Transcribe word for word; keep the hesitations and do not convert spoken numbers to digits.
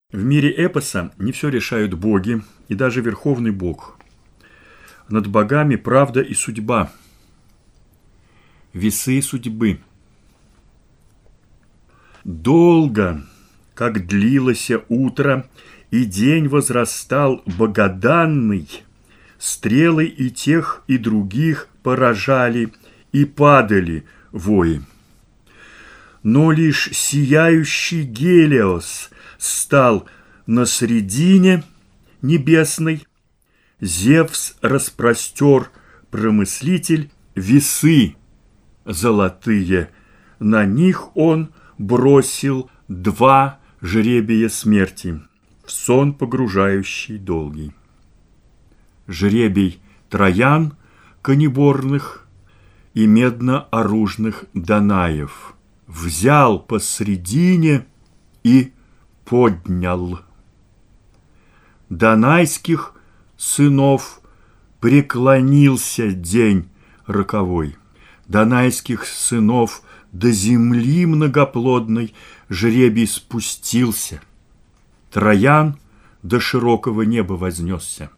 В мире эпоса не все решают боги и даже верховный бог. Над богами правда и судьба, весы судьбы. Долго, как длилось утро, и день возрастал богоданный, стрелы и тех, и других поражали, и падали вои. Но лишь сияющий Гелиос стал на средине небесной. Зевс распростер, промыслитель, весы золотые. На них он бросил два жребия смерти, в сон погружающий долгий. Жребий Троян конеборных и медно-оружных Данаев взял посредине и поднял. Данайских сынов преклонился день роковой. Данайских сынов до земли многоплодной жребий спустился. Троян до широкого неба вознесся.